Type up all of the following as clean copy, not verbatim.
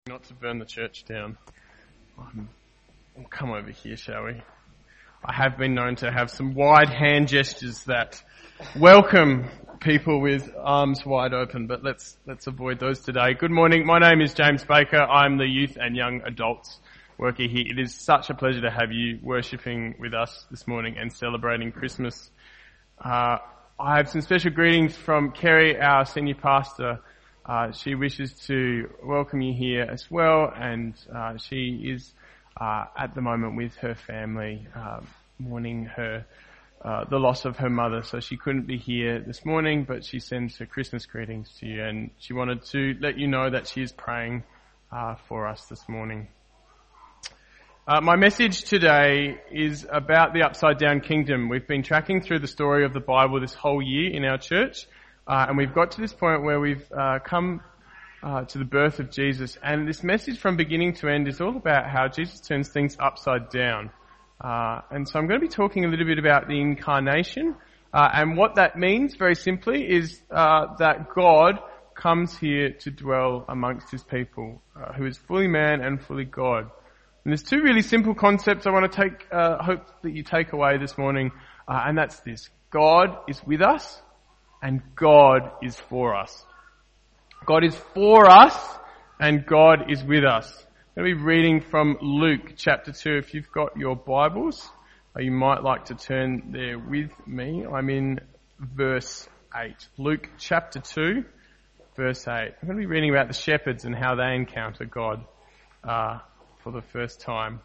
Not to burn the church down. We'll come over here, shall we? I have been known to have some wide hand gestures that welcome people with arms wide open, but let's avoid those today. Good morning. My name is James Baker. I'm the youth and young adults worker here. It is such a pleasure to have you worshipping with us this morning and celebrating Christmas. I have some special greetings from Kerry, our senior pastor. She wishes to welcome you here as well, and she is at the moment with her family, mourning the loss of her mother. So she couldn't be here this morning, but she sends her Christmas greetings to you, and she wanted to let you know that she is praying for us this morning. My message today is about the Upside Down Kingdom. We've been tracking through the story of the Bible this whole year in our church. And we've got to this point where we've come to the birth of Jesus. And this message from beginning to end is all about how Jesus turns things upside down. And so I'm going to be talking a little bit about the incarnation. And what that means, very simply, is that God comes here to dwell amongst his people, who is fully man and fully God. And there's two really simple concepts I want to hope that you take away this morning. And that's this: God is with us, and God is for us. God is for us, and God is with us. I'm going to be reading from Luke chapter 2. If you've got your Bibles, you might like to turn there with me. I'm in verse 8. Luke chapter 2, verse 8. I'm going to be reading about the shepherds and how they encounter God for the first time.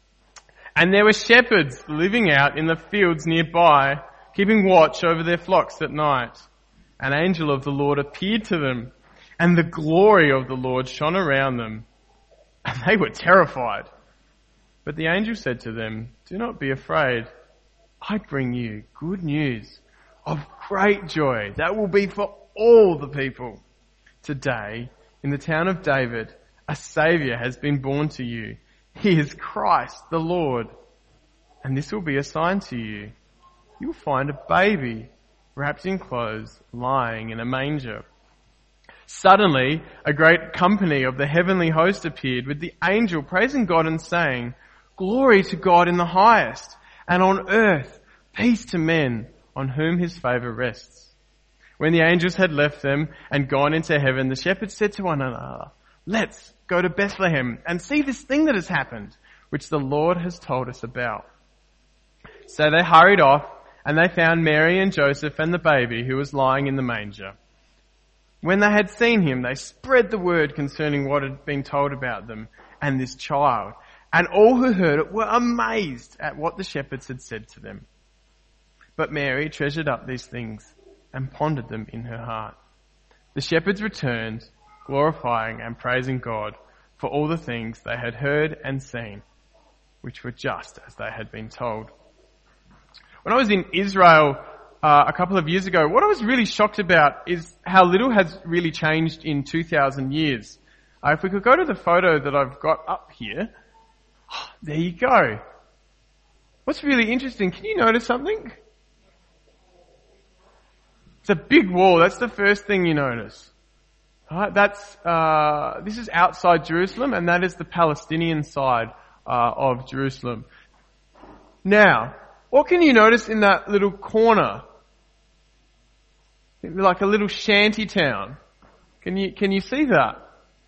And there were shepherds living out in the fields nearby, keeping watch over their flocks at night. An angel of the Lord appeared to them, and the glory of the Lord shone around them, and they were terrified. But the angel said to them, "Do not be afraid. I bring you good news of great joy that will be for all the people. Today, in the town of David, a Saviour has been born to you. He is Christ the Lord. And this will be a sign to you. You will find a baby wrapped in clothes, lying in a manger." Suddenly, a great company of the heavenly host appeared with the angel, praising God and saying, "Glory to God in the highest, and on earth peace to men on whom his favour rests." When the angels had left them and gone into heaven, the shepherds said to one another, "Let's go to Bethlehem and see this thing that has happened, which the Lord has told us about." So they hurried off, and they found Mary and Joseph and the baby who was lying in the manger. When they had seen him, they spread the word concerning what had been told about them and this child. And all who heard it were amazed at what the shepherds had said to them. But Mary treasured up these things and pondered them in her heart. The shepherds returned, glorifying and praising God for all the things they had heard and seen, which were just as they had been told. When I was in Israel a couple of years ago, what I was really shocked about is how little has really changed in 2,000 years. If we could go to the photo that I've got up here. There you go. What's really interesting, can you notice something? It's a big wall. That's the first thing you notice. Alright, this is outside Jerusalem, and that is the Palestinian side of Jerusalem. Now, what can you notice in that little corner? Like a little shanty town. Can you see that?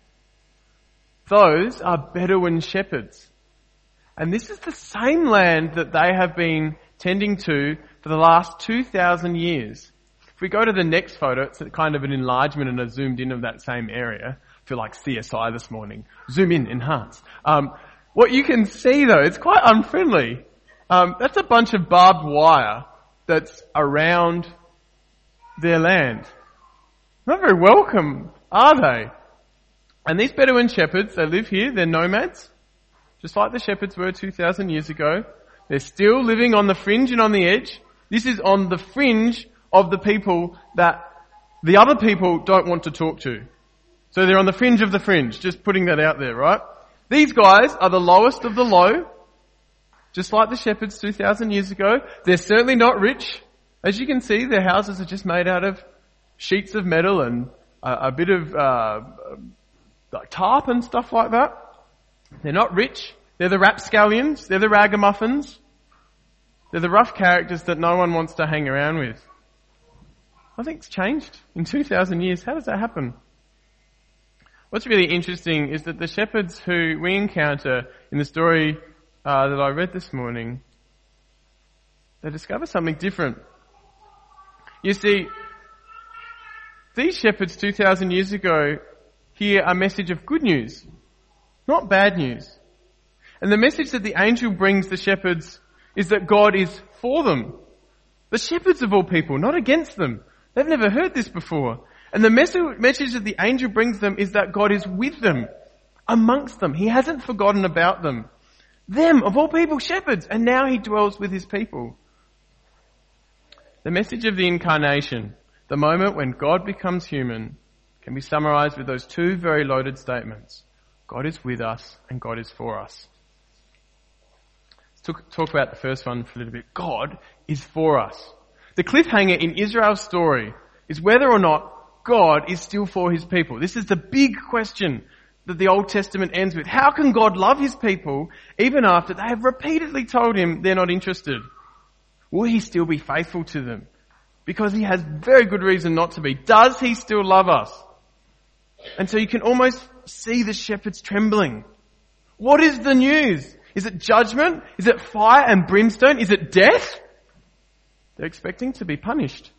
Those are Bedouin shepherds. And this is the same land that they have been tending to for the last 2,000 years. If we go to the next photo, it's kind of an enlargement and a zoomed in of that same area. I feel like CSI this morning. Zoom in, enhance. What you can see though, it's quite unfriendly. That's a bunch of barbed wire that's around their land. Not very welcome, are they? And these Bedouin shepherds, they live here, they're nomads, just like the shepherds were 2,000 years ago. They're still living on the fringe and on the edge. This is on the fringe of the people that the other people don't want to talk to. So they're on the fringe of the fringe, just putting that out there, right? These guys are the lowest of the low, just like the shepherds 2,000 years ago. They're certainly not rich. As you can see, their houses are just made out of sheets of metal and a bit of like tarp and stuff like that. They're not rich. They're the rapscallions. They're the ragamuffins. They're the rough characters that no one wants to hang around with. I think it's changed in 2,000 years. How does that happen? What's really interesting is that the shepherds who we encounter in the story that I read this morning, they discover something different. You see, these shepherds 2,000 years ago hear a message of good news, not bad news. And the message that the angel brings the shepherds is that God is for them. The shepherds of all people, not against them. They've never heard this before. And the message that the angel brings them is that God is with them, amongst them. He hasn't forgotten about them. Them, of all people, shepherds, and now he dwells with his people. The message of the incarnation, the moment when God becomes human, can be summarized with those two very loaded statements. God is with us and God is for us. Let's talk about the first one for a little bit. God is for us. The cliffhanger in Israel's story is whether or not God is still for his people. This is the big question that the Old Testament ends with. How can God love his people even after they have repeatedly told him they're not interested? Will he still be faithful to them? Because he has very good reason not to be. Does he still love us? And so you can almost see the shepherds trembling. What is the news? Is it judgment? Is it fire and brimstone? Is it death? They're expecting to be punished.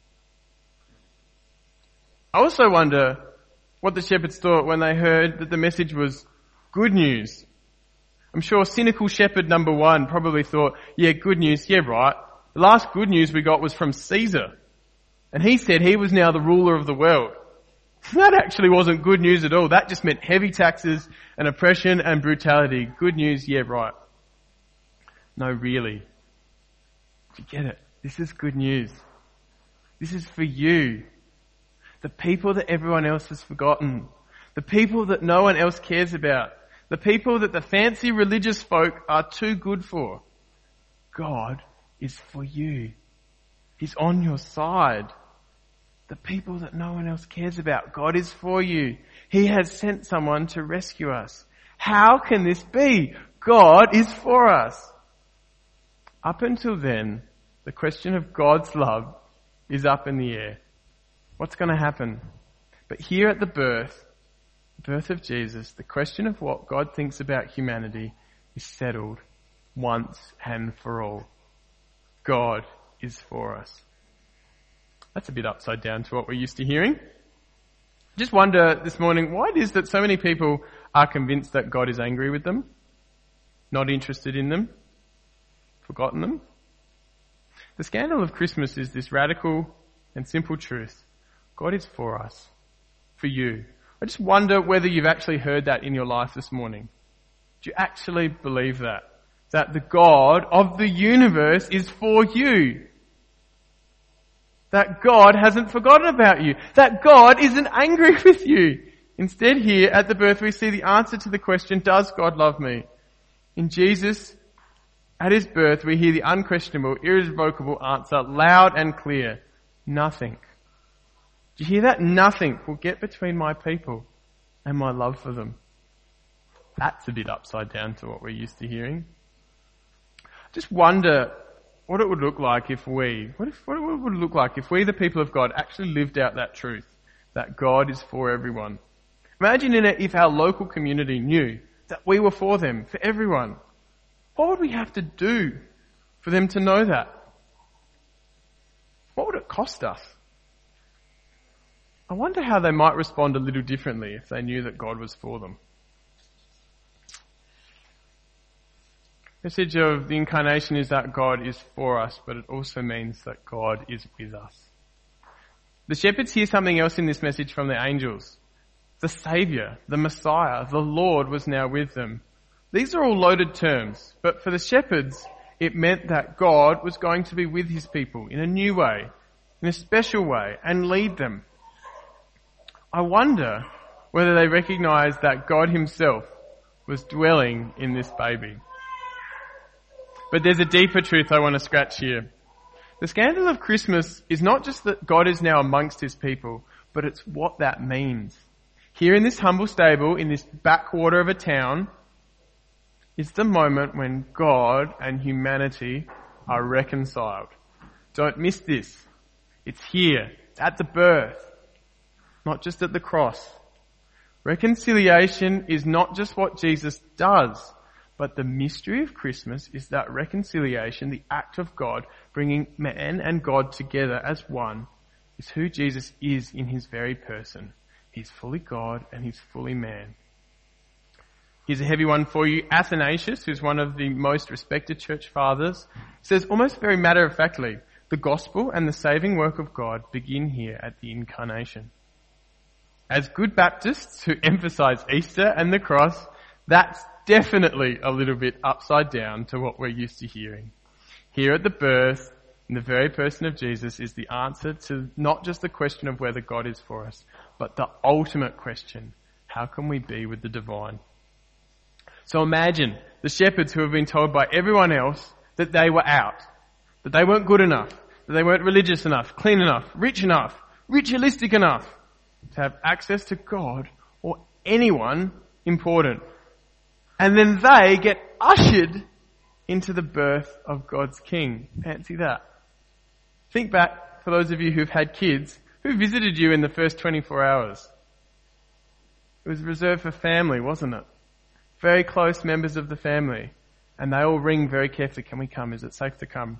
I also wonder what the shepherds thought when they heard that the message was good news. I'm sure cynical shepherd number one probably thought, yeah, good news, yeah, right. The last good news we got was from Caesar. And he said he was now the ruler of the world. That actually wasn't good news at all. That just meant heavy taxes and oppression and brutality. Good news, yeah, right. No, really. You get it? This is good news. This is for you. The people that everyone else has forgotten. The people that no one else cares about. The people that the fancy religious folk are too good for. God is for you. He's on your side. The people that no one else cares about. God is for you. He has sent someone to rescue us. How can this be? God is for us. Up until then, the question of God's love is up in the air. What's going to happen? But here at the birth of Jesus, the question of what God thinks about humanity is settled once and for all. God is for us. That's a bit upside down to what we're used to hearing. Just wonder this morning why it is that so many people are convinced that God is angry with them, not interested in them, forgotten them. The scandal of Christmas is this radical and simple truth. God is for us, for you. I just wonder whether you've actually heard that in your life this morning. Do you actually believe that? That the God of the universe is for you. That God hasn't forgotten about you. That God isn't angry with you. Instead, here at the birth, we see the answer to the question, does God love me? In Jesus, at his birth, we hear the unquestionable, irrevocable answer, loud and clear. Nothing. Do you hear that? Nothing will get between my people and my love for them. That's a bit upside down to what we're used to hearing. Just wonder what it would look like if we, what it would look like if we, the people of God, actually lived out that truth, that God is for everyone. Imagine if our local community knew that we were for them, for everyone. What would we have to do for them to know that? What would it cost us? I wonder how they might respond a little differently if they knew that God was for them. The message of the incarnation is that God is for us, but it also means that God is with us. The shepherds hear something else in this message from the angels. The Saviour, the Messiah, the Lord was now with them. These are all loaded terms, but for the shepherds, it meant that God was going to be with his people in a new way, in a special way, and lead them. I wonder whether they recognized that God himself was dwelling in this baby. But there's a deeper truth I want to scratch here. The scandal of Christmas is not just that God is now amongst his people, but it's what that means. Here in this humble stable, in this backwater of a town, is the moment when God and humanity are reconciled. Don't miss this. It's here. It's at the birth, not just at the cross. Reconciliation is not just what Jesus does, but the mystery of Christmas is that reconciliation, the act of God bringing man and God together as one, is who Jesus is in his very person. He's fully God and he's fully man. Here's a heavy one for you. Athanasius, who's one of the most respected church fathers, says almost very matter-of-factly, the gospel and the saving work of God begin here at the incarnation. As good Baptists who emphasize Easter and the cross, that's definitely a little bit upside down to what we're used to hearing. Here at the birth, in the very person of Jesus, is the answer to not just the question of whether God is for us, but the ultimate question, how can we be with the divine? So imagine the shepherds who have been told by everyone else that they were out, that they weren't good enough, that they weren't religious enough, clean enough, ritualistic enough to have access to God or anyone important. And then they get ushered into the birth of God's King. Fancy that. Think back, for those of you who've had kids, who visited you in the first 24 hours? It was reserved for family, wasn't it? Very close members of the family. And they all ring very carefully, can we come? Is it safe to come?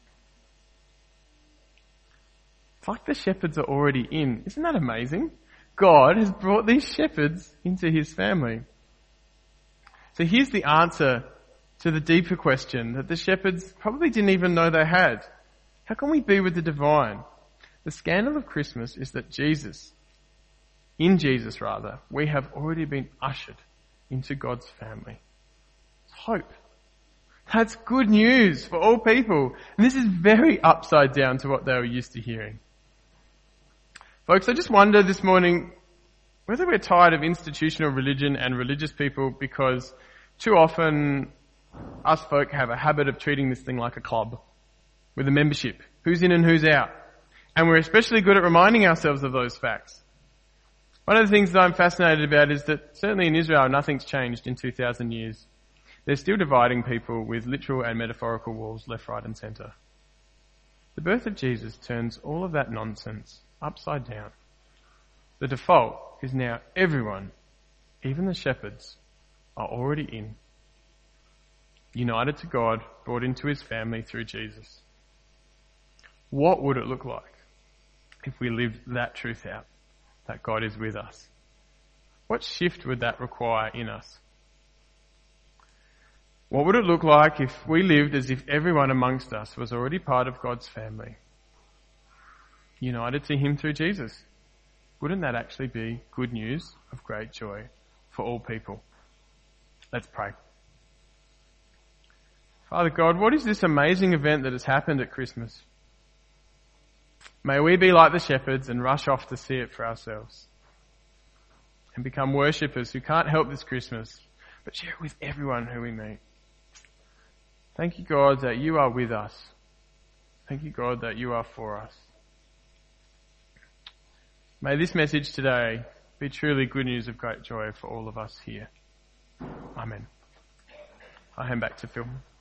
It's like the shepherds are already in. Isn't that amazing? God has brought these shepherds into his family. So here's the answer to the deeper question that the shepherds probably didn't even know they had. How can we be with the divine? The scandal of Christmas is that in Jesus, we have already been ushered into God's family. It's hope. That's good news for all people. And this is very upside down to what they were used to hearing. Folks, I just wonder this morning whether we're tired of institutional religion and religious people, because too often us folk have a habit of treating this thing like a club with a membership. Who's in and who's out. And we're especially good at reminding ourselves of those facts. One of the things that I'm fascinated about is that certainly in Israel nothing's changed in 2,000 years. They're still dividing people with literal and metaphorical walls left, right and centre. The birth of Jesus turns all of that nonsense upside down. The default is now everyone, even the shepherds, are already in. United to God, brought into his family through Jesus. What would it look like if we lived that truth out, that God is with us? What shift would that require in us? What would it look like if we lived as if everyone amongst us was already part of God's family, united to him through Jesus? Wouldn't that actually be good news of great joy for all people? Let's pray. Father God, what is this amazing event that has happened at Christmas? May we be like the shepherds and rush off to see it for ourselves and become worshippers who can't help this Christmas, but share it with everyone who we meet. Thank you, God, that you are with us. Thank you, God, that you are for us. May this message today be truly good news of great joy for all of us here. Amen. I hand back to Phil.